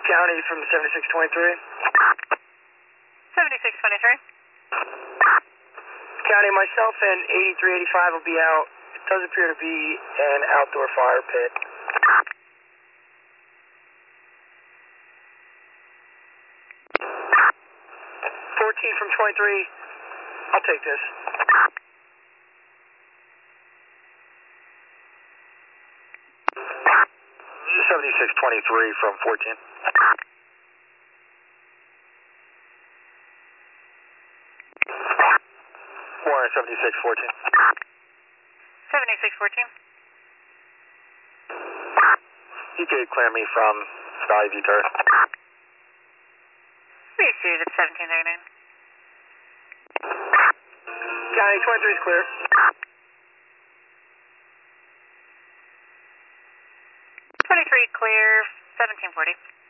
County from 7623. 7623. County, myself and 8385 will be out. It does appear to be an outdoor fire pit. 14 from 23. I'll take this. Seventy-six 23 from 14. 76 14. 76 14. You could clear me from Valley View Turret. Received at 1739. County 23 is clear. 23 clear, 1740.